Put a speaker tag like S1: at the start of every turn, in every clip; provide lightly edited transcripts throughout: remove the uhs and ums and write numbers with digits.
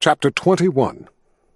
S1: Chapter 21.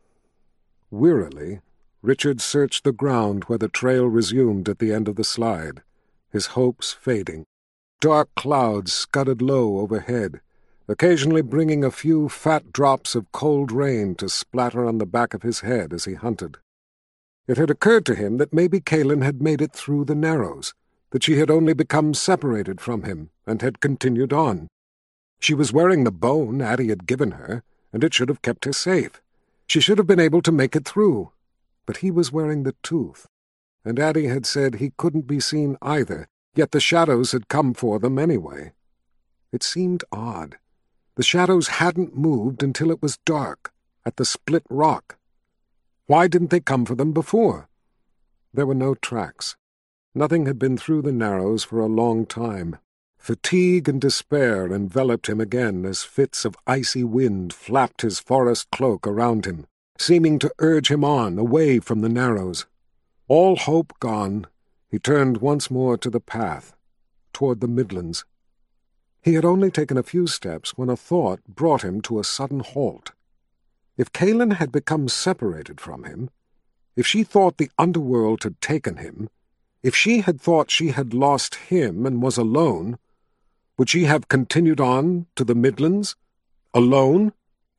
S1: Wearily, Richard searched the ground where the trail resumed at the end of the slide, his hopes fading. Dark clouds scudded low overhead, occasionally bringing a few fat drops of cold rain to splatter on the back of his head as he hunted. It had occurred to him that maybe Kaelin had made it through the Narrows, that she had only become separated from him and had continued on. She was wearing the bone Addie had given her, and it should have kept her safe. She should have been able to make it through. But he was wearing the tooth, and Addie had said he couldn't be seen either, yet the shadows had come for them anyway. It seemed odd. The shadows hadn't moved until it was dark, at the split rock. Why didn't they come for them before? There were no tracks. Nothing had been through the Narrows for a long time. Fatigue and despair enveloped him again as fits of icy wind flapped his forest cloak around him, seeming to urge him on, away from the Narrows. All hope gone, he turned once more to the path, toward the Midlands. He had only taken a few steps when a thought brought him to a sudden halt. If Kaelin had become separated from him, if she thought the underworld had taken him, if she had thought she had lost him and was alone, would she have continued on to the Midlands, alone?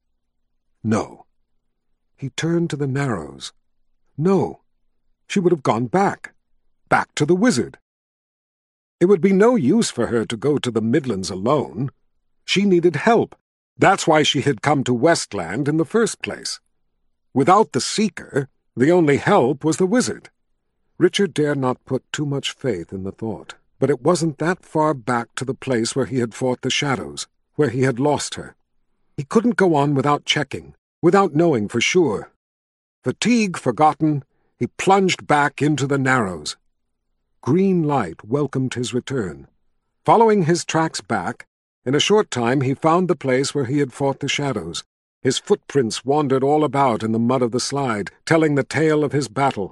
S1: No. He turned to the Narrows. No. She would have gone back to the wizard. It would be no use for her to go to the Midlands alone. She needed help. That's why she had come to Westland in the first place. Without the Seeker, the only help was the wizard. Richard dared not put too much faith in the thought, but it wasn't that far back to the place where he had fought the shadows, where he had lost her. He couldn't go on without checking, without knowing for sure. Fatigue forgotten, he plunged back into the Narrows. Green light welcomed his return. Following his tracks back, in a short time he found the place where he had fought the shadows. His footprints wandered all about in the mud of the slide, telling the tale of his battle.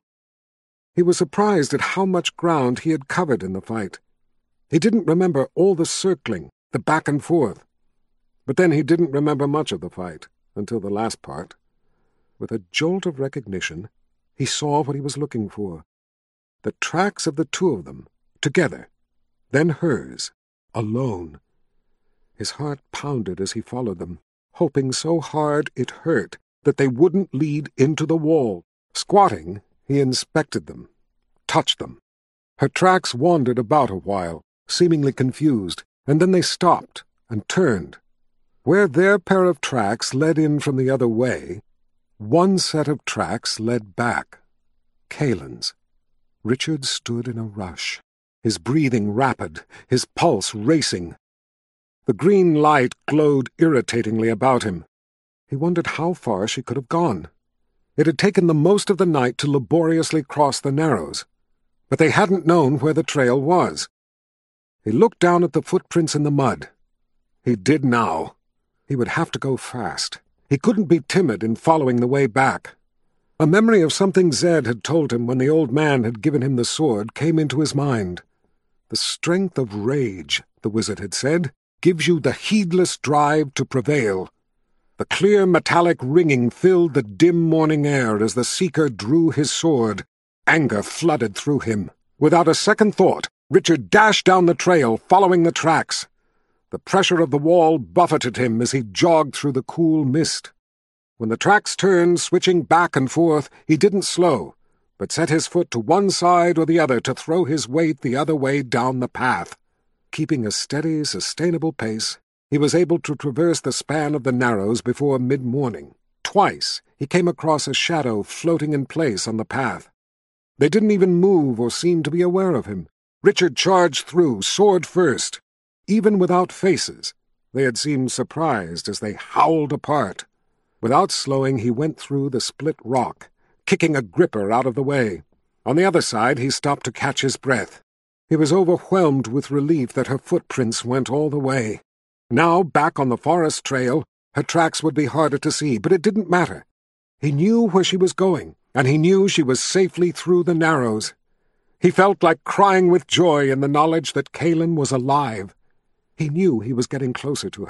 S1: He was surprised at how much ground he had covered in the fight. He didn't remember all the circling, the back and forth. But then he didn't remember much of the fight, until the last part. With a jolt of recognition, he saw what he was looking for. The tracks of the two of them, together, then hers, alone. His heart pounded as he followed them, hoping so hard it hurt that they wouldn't lead into the wall. Squatting, he inspected them, touched them. Her tracks wandered about a while, seemingly confused, and then they stopped and turned. Where their pair of tracks led in from the other way, one set of tracks led back. Kaelin's. Richard stood in a rush, his breathing rapid, his pulse racing. The green light glowed irritatingly about him. He wondered how far she could have gone. It had taken them most of the night to laboriously cross the Narrows, but they hadn't known where the trail was. He looked down at the footprints in the mud. He did now. He would have to go fast. He couldn't be timid in following the way back. A memory of something Zed had told him when the old man had given him the sword came into his mind. The strength of rage, the wizard had said, gives you the heedless drive to prevail. The clear metallic ringing filled the dim morning air as the Seeker drew his sword. Anger flooded through him. Without a second thought, Richard dashed down the trail, following the tracks. The pressure of the wall buffeted him as he jogged through the cool mist. When the tracks turned, switching back and forth, he didn't slow, but set his foot to one side or the other to throw his weight the other way down the path. Keeping a steady, sustainable pace, he was able to traverse the span of the Narrows before mid-morning. Twice he came across a shadow floating in place on the path. They didn't even move or seem to be aware of him. Richard charged through, sword first. Even without faces, they had seemed surprised as they howled apart. Without slowing, he went through the split rock, kicking a gripper out of the way. On the other side, he stopped to catch his breath. He was overwhelmed with relief that her footprints went all the way. Now, back on the forest trail, her tracks would be harder to see, but it didn't matter. He knew where she was going, and he knew she was safely through the Narrows. He felt like crying with joy in the knowledge that Kaelin was alive. He knew he was getting closer to her.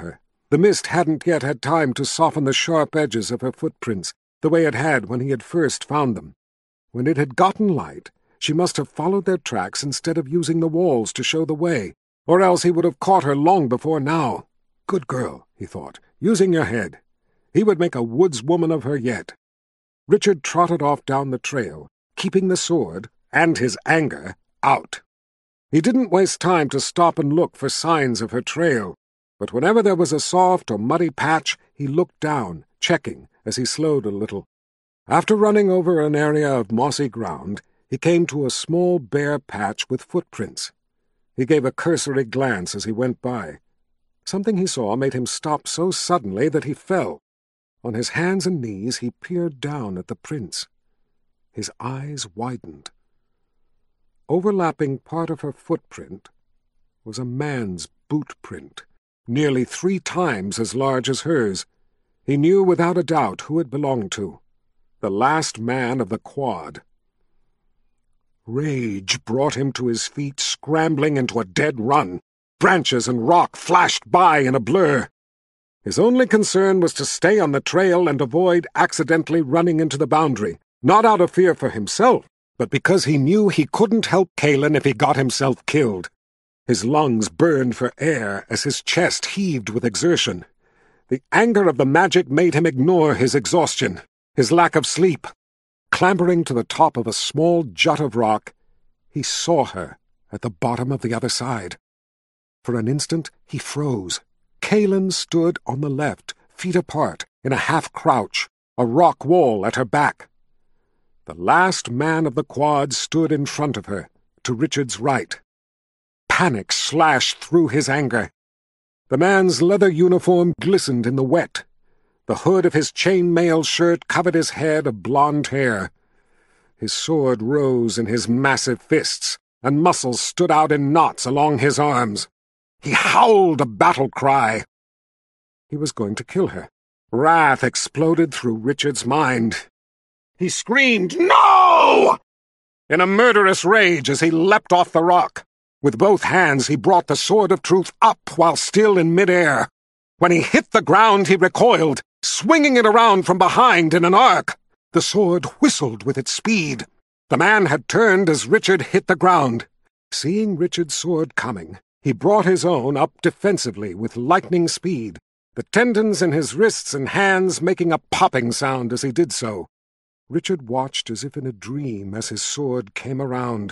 S1: The mist hadn't yet had time to soften the sharp edges of her footprints, the way it had when he had first found them. When it had gotten light, she must have followed their tracks instead of using the walls to show the way, or else he would have caught her long before now. Good girl, he thought, using your head. He would make a woods woman of her yet. Richard trotted off down the trail, keeping the sword, and his anger, out. He didn't waste time to stop and look for signs of her trail, but whenever there was a soft or muddy patch, he looked down, checking, as he slowed a little. After running over an area of mossy ground, he came to a small bare patch with footprints. He gave a cursory glance as he went by. Something he saw made him stop so suddenly that he fell. On his hands and knees he peered down at the prints. His eyes widened. Overlapping part of her footprint was a man's boot print, nearly 3 times as large as hers. He knew without a doubt who it belonged to. The last man of the quad. Rage brought him to his feet, scrambling into a dead run. Branches and rock flashed by in a blur. His only concern was to stay on the trail and avoid accidentally running into the boundary, not out of fear for himself, but because he knew he couldn't help Kalen if he got himself killed. His lungs burned for air as his chest heaved with exertion. The anger of the magic made him ignore his exhaustion, his lack of sleep. Clambering to the top of a small jut of rock, he saw her at the bottom of the other side. For an instant he froze. Kalen stood on the left, feet apart, in a half-crouch, a rock wall at her back. The last man of the quad stood in front of her, to Richard's right. Panic slashed through his anger. The man's leather uniform glistened in the wet. The hood of his chain-mail shirt covered his head of blonde hair. His sword rose in his massive fists, and muscles stood out in knots along his arms. He howled a battle cry. He was going to kill her. Wrath exploded through Richard's mind. He screamed, "No!" in a murderous rage as he leapt off the rock. With both hands he brought the Sword of Truth up while still in mid-air. When he hit the ground he recoiled, swinging it around from behind in an arc. The sword whistled with its speed. The man had turned as Richard hit the ground. Seeing Richard's sword coming, he brought his own up defensively with lightning speed, the tendons in his wrists and hands making a popping sound as he did so. Richard watched as if in a dream as his sword came around.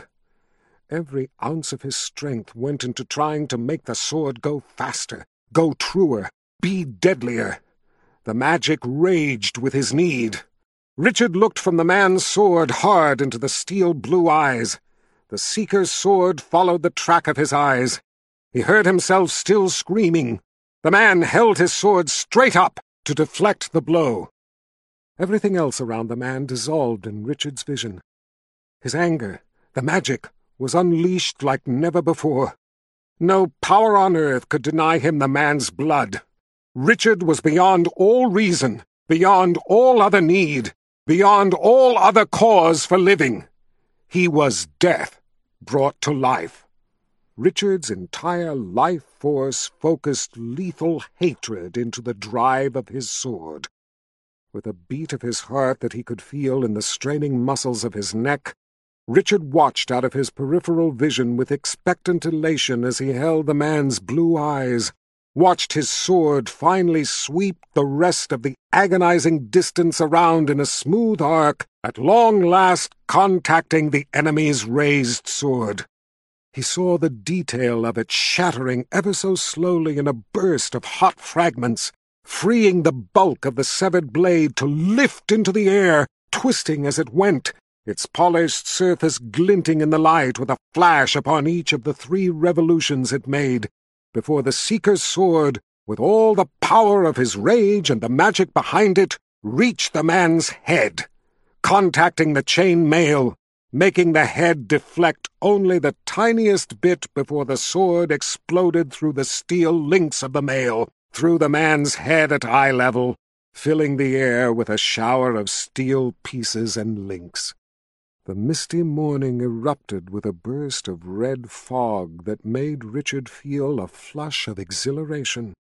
S1: Every ounce of his strength went into trying to make the sword go faster, go truer, be deadlier. The magic raged with his need. Richard looked from the man's sword hard into the steel-blue eyes. The Seeker's sword followed the track of his eyes. He heard himself still screaming. The man held his sword straight up to deflect the blow. Everything else around the man dissolved in Richard's vision. His anger, the magic, was unleashed like never before. No power on earth could deny him the man's blood. Richard was beyond all reason, beyond all other need, beyond all other cause for living. He was death, brought to life. Richard's entire life force focused lethal hatred into the drive of his sword. With a beat of his heart that he could feel in the straining muscles of his neck, Richard watched out of his peripheral vision with expectant elation as he held the man's blue eyes, watched his sword finally sweep the rest of the agonizing distance around in a smooth arc, at long last contacting the enemy's raised sword. He saw the detail of it shattering ever so slowly in a burst of hot fragments, freeing the bulk of the severed blade to lift into the air, twisting as it went, its polished surface glinting in the light with a flash upon each of the 3 revolutions it made, before the Seeker's sword, with all the power of his rage and the magic behind it, reached the man's head, contacting the chain mail, making the head deflect only the tiniest bit before the sword exploded through the steel links of the mail, through the man's head at eye level, filling the air with a shower of steel pieces and links. The misty morning erupted with a burst of red fog that made Richard feel a flush of exhilaration.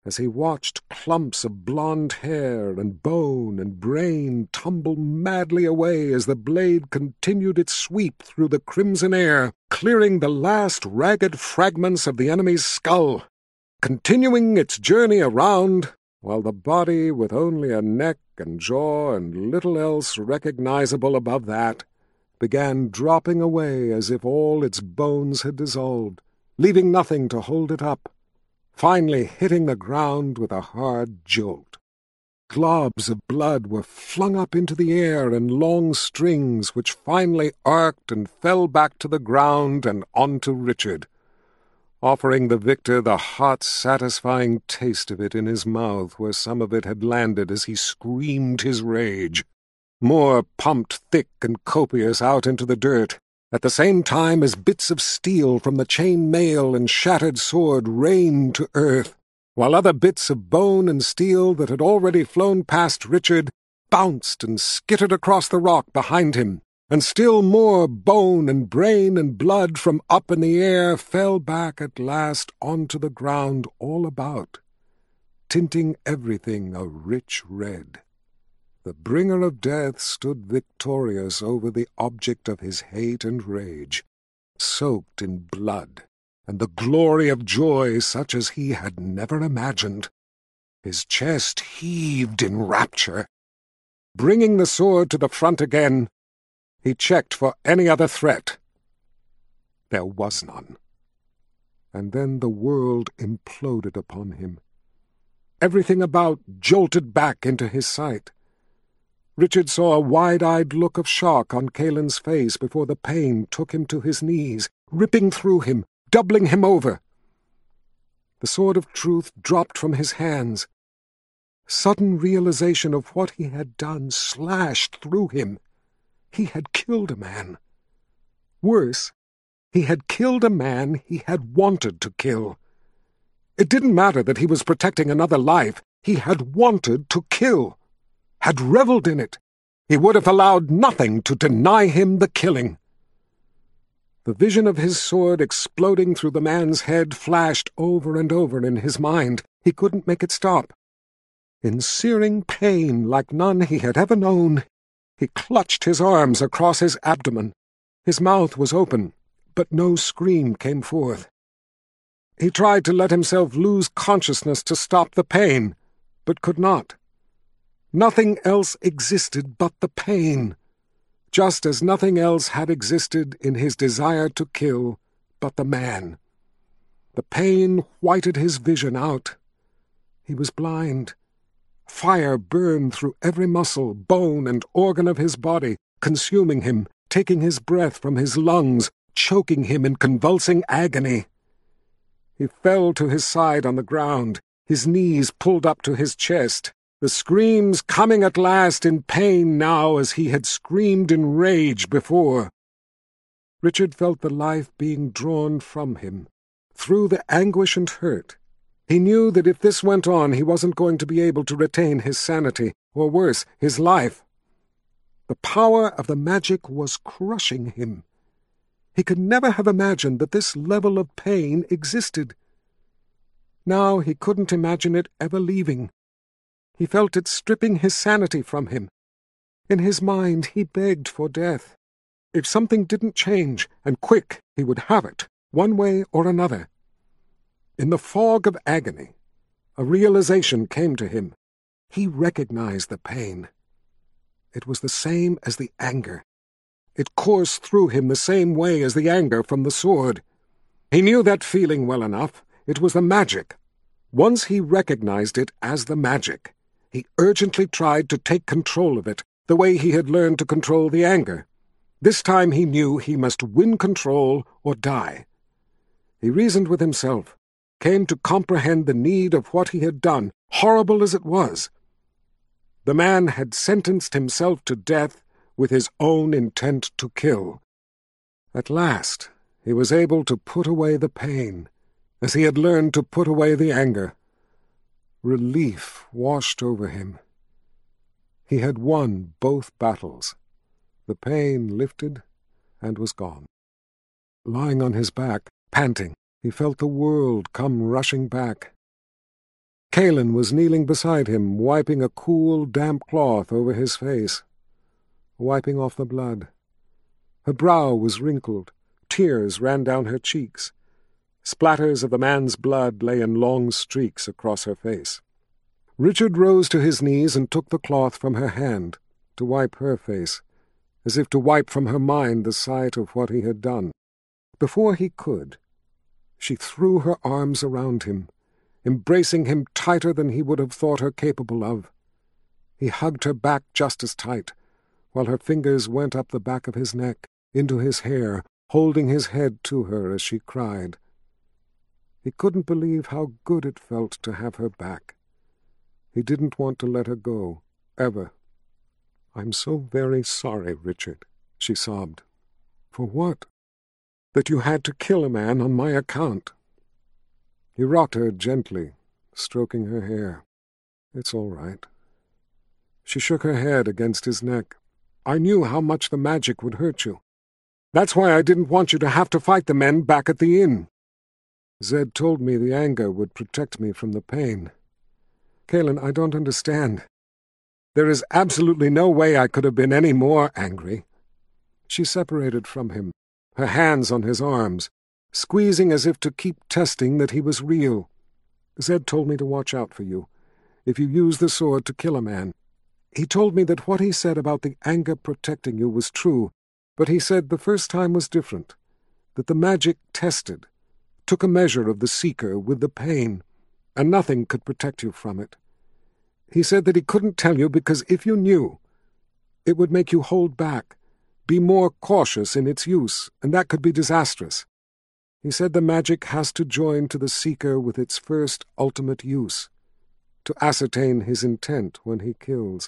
S1: as he watched clumps of blonde hair and bone and brain tumble madly away as the blade continued its sweep through the crimson air, clearing the last ragged fragments of the enemy's skull, continuing its journey around, while the body, with only a neck and jaw and little else recognizable above that, began dropping away as if all its bones had dissolved, leaving nothing to hold it up, finally hitting the ground with a hard jolt. Globs of blood were flung up into the air in long strings which finally arced and fell back to the ground and onto Richard, offering the victor the hot, satisfying taste of it in his mouth where some of it had landed as he screamed his rage. More pumped thick and copious out into the dirt, at the same time as bits of steel from the chain mail and shattered sword rained to earth, while other bits of bone and steel that had already flown past Richard bounced and skittered across the rock behind him, and still more bone and brain and blood from up in the air fell back at last onto the ground all about, tinting everything a rich red. The bringer of death stood victorious over the object of his hate and rage, soaked in blood, and the glory of joy such as he had never imagined. His chest heaved in rapture. Bringing the sword to the front again, he checked for any other threat. There was none. And then the world imploded upon him. Everything about jolted back into his sight. Richard saw a wide-eyed look of shock on Kalen's face before the pain took him to his knees, ripping through him, doubling him over. The sword of truth dropped from his hands. Sudden realization of what he had done slashed through him. He had killed a man. Worse, he had killed a man he had wanted to kill. It didn't matter that he was protecting another life. He had wanted to kill, had reveled in it. He would have allowed nothing to deny him the killing. The vision of his sword exploding through the man's head flashed over and over in his mind. He couldn't make it stop. In searing pain like none he had ever known, he clutched his arms across his abdomen. His mouth was open, but no scream came forth. He tried to let himself lose consciousness to stop the pain, but could not. Nothing else existed but the pain, just as nothing else had existed in his desire to kill but the man. The pain whited his vision out. He was blind. Fire burned through every muscle, bone, and organ of his body, consuming him, taking his breath from his lungs, choking him in convulsing agony. He fell to his side on the ground, his knees pulled up to his chest, the screams coming at last in pain now as he had screamed in rage before. Richard felt the life being drawn from him. Through the anguish and hurt, he knew that if this went on he wasn't going to be able to retain his sanity, or worse, his life. The power of the magic was crushing him. He could never have imagined that this level of pain existed. Now he couldn't imagine it ever leaving. He felt it stripping his sanity from him. In his mind he begged for death. If something didn't change, and quick, he would have it, one way or another. In the fog of agony, a realization came to him. He recognized the pain. It was the same as the anger. It coursed through him the same way as the anger from the sword. He knew that feeling well enough. It was the magic. Once he recognized it as the magic, he urgently tried to take control of it, the way he had learned to control the anger. This time he knew he must win control or die. He reasoned with himself, came to comprehend the need of what he had done, horrible as it was. The man had sentenced himself to death with his own intent to kill. At last he was able to put away the pain, as he had learned to put away the anger. Relief washed over him. He had won both battles. The pain lifted and was gone. Lying on his back, panting, he felt the world come rushing back. Kaelin was kneeling beside him, wiping a cool, damp cloth over his face, wiping off the blood. Her brow was wrinkled. Tears ran down her cheeks. Splatters of the man's blood lay in long streaks across her face. Richard rose to his knees and took the cloth from her hand to wipe her face, as if to wipe from her mind the sight of what he had done. Before he could, she threw her arms around him, embracing him tighter than he would have thought her capable of. He hugged her back just as tight, while her fingers went up the back of his neck, into his hair, holding his head to her as she cried. He couldn't believe how good it felt to have her back. He didn't want to let her go, ever. "I'm so very sorry, Richard," she sobbed. "For what?" "That you had to kill a man on my account." He rocked her gently, stroking her hair. "It's all right." She shook her head against his neck. "I knew how much the magic would hurt you. That's why I didn't want you to have to fight the men back at the inn. Zed told me the anger would protect me from the pain. Kaelin, I don't understand. There is absolutely no way I could have been any more angry." She separated from him, her hands on his arms, squeezing as if to keep testing that he was real. "Zed told me to watch out for you, if you use the sword to kill a man. He told me that what he said about the anger protecting you was true, but he said the first time was different, that the magic tested, took a measure of the seeker with the pain, and nothing could protect you from it. He said that he couldn't tell you because if you knew, it would make you hold back, be more cautious in its use, and that could be disastrous. He said the magic has to join to the seeker with its first ultimate use, to ascertain his intent when he kills."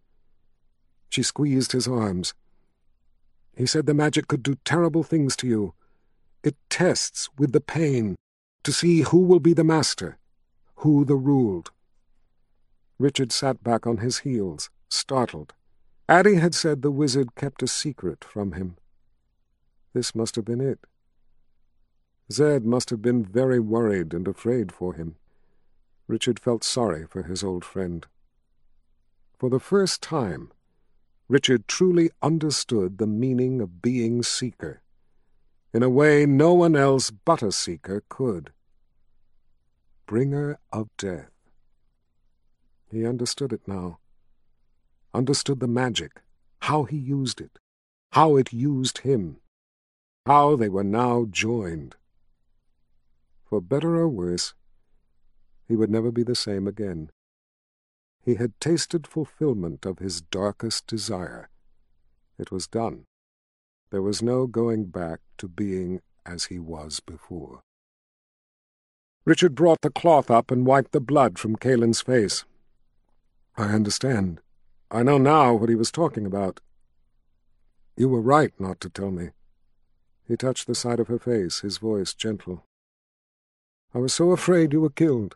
S1: She squeezed his arms. "He said the magic could do terrible things to you. It tests with the pain, to see who will be the master, who the ruled." Richard sat back on his heels, startled. Addie had said the wizard kept a secret from him. This must have been it. Zed must have been very worried and afraid for him. Richard felt sorry for his old friend. For the first time, Richard truly understood the meaning of being seeker, in a way no one else but a seeker could. Bringer of death. He understood it now. Understood the magic, how he used it, how it used him, how they were now joined. For better or worse, he would never be the same again. He had tasted fulfillment of his darkest desire. It was done. There was no going back to being as he was before. Richard brought the cloth up and wiped the blood from Kaelin's face. "I understand. I know now what he was talking about. You were right not to tell me." He touched the side of her face, his voice gentle. "I was so afraid you were killed."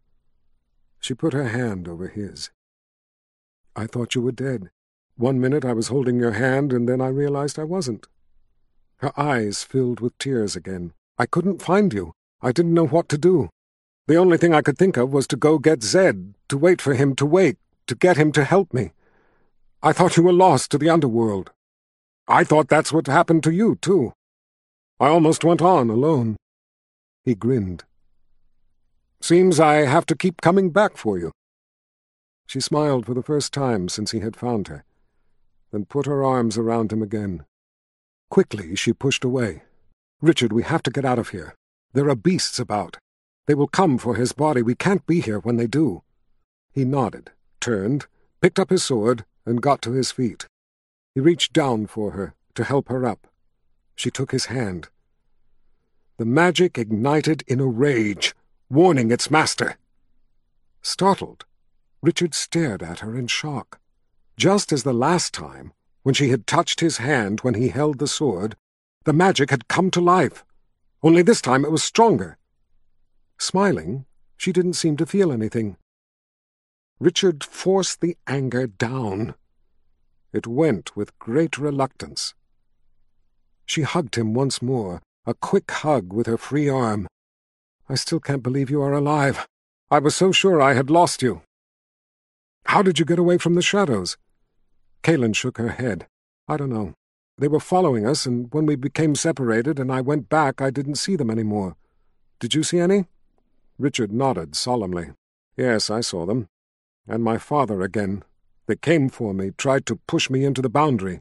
S1: She put her hand over his. "I thought you were dead. One minute I was holding your hand, and then I realized I wasn't." Her eyes filled with tears again. "I couldn't find you. I didn't know what to do. The only thing I could think of was to go get Zed, to wait for him to wake, to get him to help me. I thought you were lost to the underworld. I thought that's what happened to you, too. I almost went on alone." He grinned. "Seems I have to keep coming back for you." She smiled for the first time since he had found her, then put her arms around him again. Quickly she pushed away. "Richard, we have to get out of here. There are beasts about. They will come for his body. We can't be here when they do." He nodded, turned, picked up his sword, and got to his feet. He reached down for her, to help her up. She took his hand. The magic ignited in a rage, warning its master. Startled, Richard stared at her in shock. Just as the last time, when she had touched his hand when he held the sword, the magic had come to life. Only this time it was stronger. Smiling, she didn't seem to feel anything. Richard forced the anger down. It went with great reluctance. She hugged him once more, a quick hug with her free arm. "I still can't believe you are alive. I was so sure I had lost you." "How did you get away from the shadows?" Kaelin shook her head. "I don't know. They were following us, and when we became separated and I went back, I didn't see them any more. Did you see any?" Richard nodded solemnly. "Yes, I saw them. And my father again. They came for me, tried to push me into the boundary."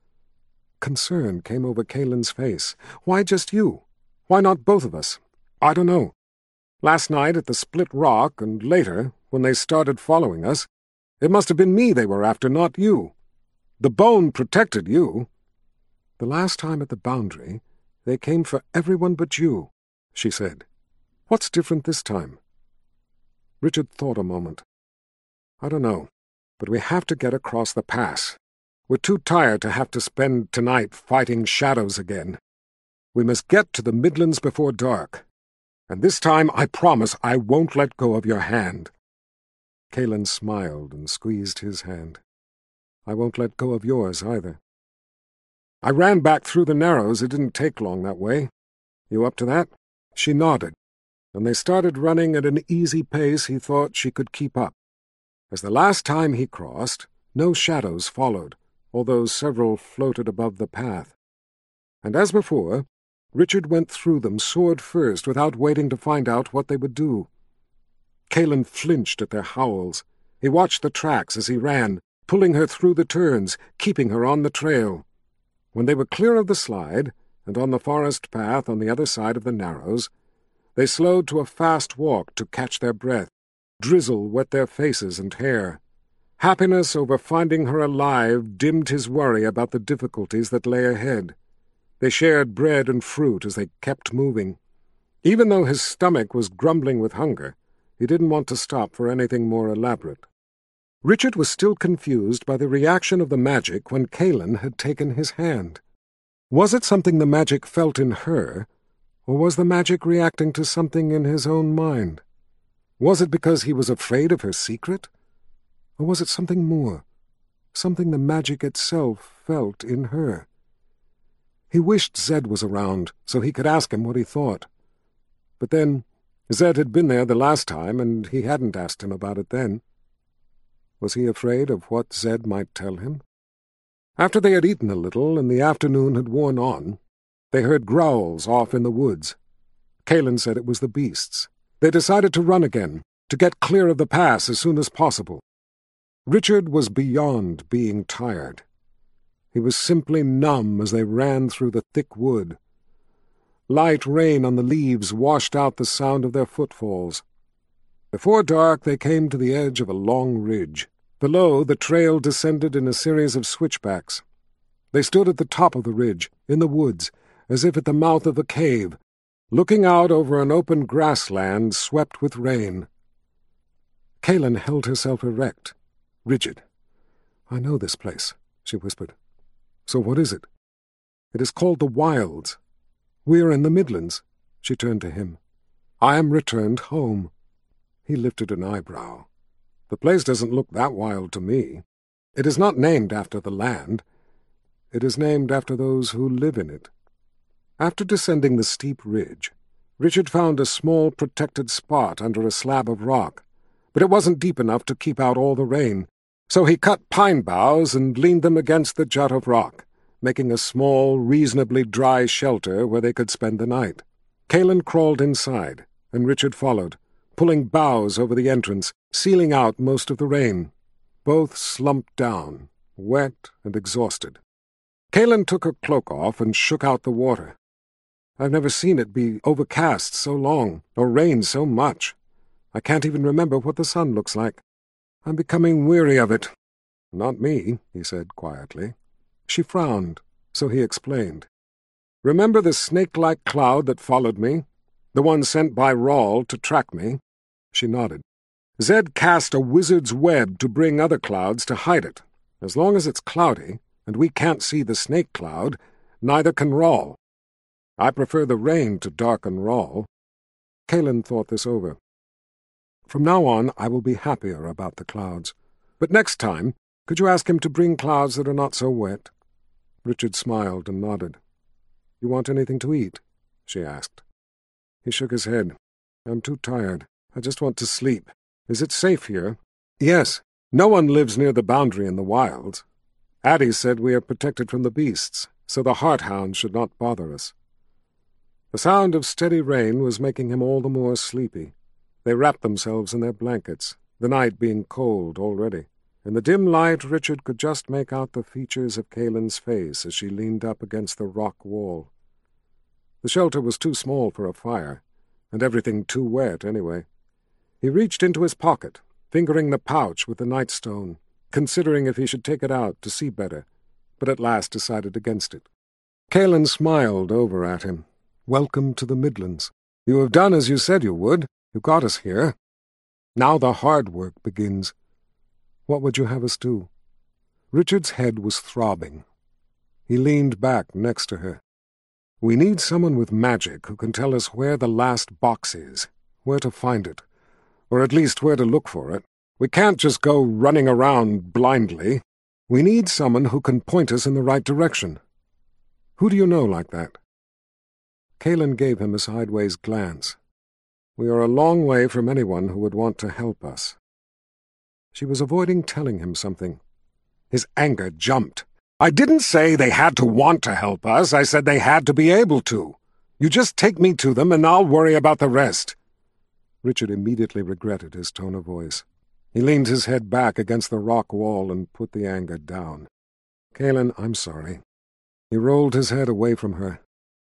S1: Concern came over Kaelin's face. "Why just you? Why not both of us?" "I don't know. Last night at the Split Rock, and later, when they started following us, it must have been me they were after, not you. The bone protected you." "The last time at the boundary, they came for everyone but you," she said. "What's different this time?" Richard thought a moment. "I don't know, but we have to get across the pass. We're too tired to have to spend tonight fighting shadows again. We must get to the Midlands before dark. And this time I promise I won't let go of your hand." Kaelin smiled and squeezed his hand. "I won't let go of yours either." "I ran back through the Narrows. It didn't take long that way. You up to that?" She nodded, and they started running at an easy pace he thought she could keep up. As the last time he crossed, no shadows followed, although several floated above the path. And as before, Richard went through them sword first without waiting to find out what they would do. Kaelin flinched at their howls. He watched the tracks as he ran, pulling her through the turns, keeping her on the trail. When they were clear of the slide, and on the forest path on the other side of the Narrows, they slowed to a fast walk to catch their breath. Drizzle wet their faces and hair. Happiness over finding her alive dimmed his worry about the difficulties that lay ahead. They shared bread and fruit as they kept moving. Even though his stomach was grumbling with hunger, he didn't want to stop for anything more elaborate. Richard was still confused by the reaction of the magic when Kaelin had taken his hand. Was it something the magic felt in her, or was the magic reacting to something in his own mind? Was it because he was afraid of her secret? Or was it something more, something the magic itself felt in her? He wished Zed was around, so he could ask him what he thought. But then, Zed had been there the last time, and he hadn't asked him about it then. Was he afraid of what Zed might tell him? After they had eaten a little and the afternoon had worn on, they heard growls off in the woods. Kaelin said it was the beasts. They decided to run again, to get clear of the pass as soon as possible. Richard was beyond being tired. He was simply numb as they ran through the thick wood. Light rain on the leaves washed out the sound of their footfalls. Before dark they came to the edge of a long ridge. Below, the trail descended in a series of switchbacks. They stood at the top of the ridge, in the woods, as if at the mouth of a cave, looking out over an open grassland swept with rain. Kaelin held herself erect, rigid. "I know this place," she whispered. "So what is it?" "It is called the Wilds. We are in the Midlands." She turned to him. "I am returned home." He lifted an eyebrow. "The place doesn't look that wild to me. It is not named after the land. It is named after those who live in it." After descending the steep ridge, Richard found a small protected spot under a slab of rock, but it wasn't deep enough to keep out all the rain, so he cut pine boughs and leaned them against the jut of rock, making a small, reasonably dry shelter where they could spend the night. Kaelin crawled inside, and Richard followed, pulling boughs over the entrance, sealing out most of the rain. Both slumped down, wet and exhausted. Kaelin took her cloak off and shook out the water. "I've never seen it be overcast so long, or rain so much. I can't even remember what the sun looks like. I'm becoming weary of it." "Not me," he said quietly. She frowned, so he explained. "Remember the snake-like cloud that followed me? The one sent by Rawl to track me?" She nodded. "Zed cast a wizard's web to bring other clouds to hide it. As long as it's cloudy, and we can't see the snake cloud, neither can Rawl. I prefer the rain to darken Rawl." Kaelin thought this over. "From now on, I will be happier about the clouds. But next time, could you ask him to bring clouds that are not so wet?" Richard smiled and nodded. "You want anything to eat?" she asked. He shook his head. "I'm too tired. I just want to sleep. Is it safe here? Yes. No one lives near the boundary in the wilds. Addie said we are protected from the beasts, so the Hearthound should not bother us. The sound of steady rain was making him all the more sleepy. They wrapped themselves in their blankets, the night being cold already. In the dim light, Richard could just make out the features of Kaelin's face as she leaned up against the rock wall. The shelter was too small for a fire, and everything too wet anyway. He reached into his pocket, fingering the pouch with the nightstone, considering if he should take it out to see better, but at last decided against it. Kaelin smiled over at him. "Welcome to the Midlands. You have done as you said you would. You got us here. Now the hard work begins. What would you have us do?" Richard's head was throbbing. He leaned back next to her. "We need someone with magic who can tell us where the last box is, where to find it, or at least where to look for it. We can't just go running around blindly. We need someone who can point us in the right direction. Who do you know like that?" Kaelin gave him a sideways glance. "We are a long way from anyone who would want to help us." She was avoiding telling him something. His anger jumped. "I didn't say they had to want to help us. I said they had to be able to. You just take me to them and I'll worry about the rest." Richard immediately regretted his tone of voice. He leaned his head back against the rock wall and put the anger down. "Kaelin, I'm sorry." He rolled his head away from her.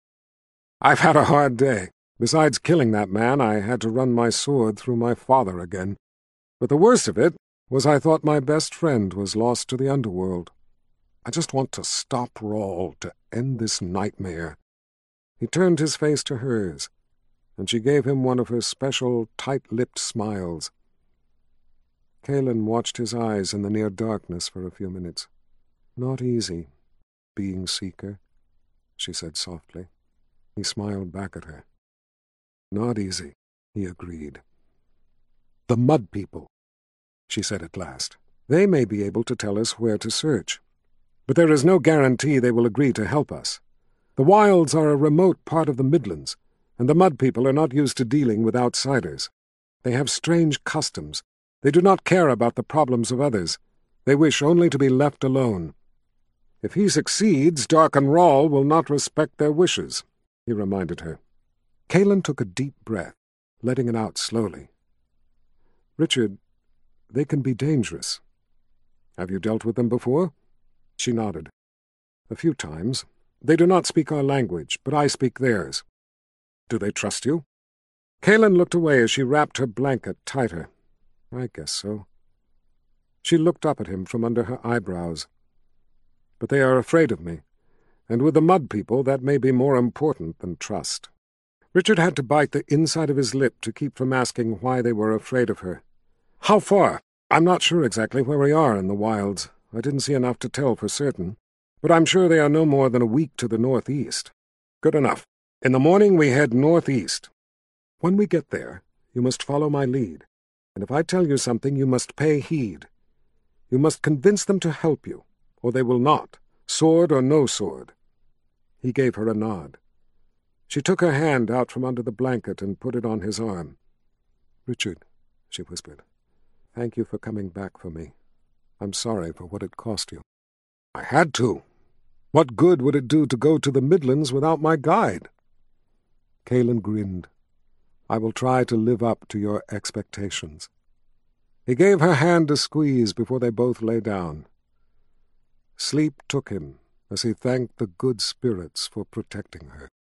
S1: "I've had a hard day. Besides killing that man, I had to run my sword through my father again. But the worst of it was I thought my best friend was lost to the underworld. I just want to stop Rahl, to end this nightmare." He turned his face to hers, and she gave him one of her special tight-lipped smiles. Kaelin watched his eyes in the near darkness for a few minutes. "Not easy, being Seeker," she said softly. He smiled back at her. "Not easy," he agreed. "The Mud People," she said at last. "They may be able to tell us where to search. But there is no guarantee they will agree to help us. The wilds are a remote part of the Midlands, and the Mud People are not used to dealing with outsiders. They have strange customs. They do not care about the problems of others. They wish only to be left alone. If he succeeds, Darken Rahl will not respect their wishes," he reminded her. Kaelin took a deep breath, letting it out slowly. "Richard, they can be dangerous. Have you dealt with them before?" She nodded. "A few times. They do not speak our language, but I speak theirs." "Do they trust you?" Kaelin looked away as she wrapped her blanket tighter. "I guess so." She looked up at him from under her eyebrows. "But they are afraid of me, and with the Mud People that may be more important than trust." Richard had to bite the inside of his lip to keep from asking why they were afraid of her. "How far?" "I'm not sure exactly where we are in the wilds. I didn't see enough to tell for certain. But I'm sure they are no more than a week to the northeast." "Good enough. In the morning we head northeast. When we get there, you must follow my lead. And if I tell you something, you must pay heed. You must convince them to help you, or they will not, sword or no sword." He gave her a nod. She took her hand out from under the blanket and put it on his arm. "Richard," she whispered, "thank you for coming back for me. I'm sorry for what it cost you." "I had to. What good would it do to go to the Midlands without my guide?" Kaelin grinned. "I will try to live up to your expectations." He gave her hand a squeeze before they both lay down. Sleep took him as he thanked the good spirits for protecting her.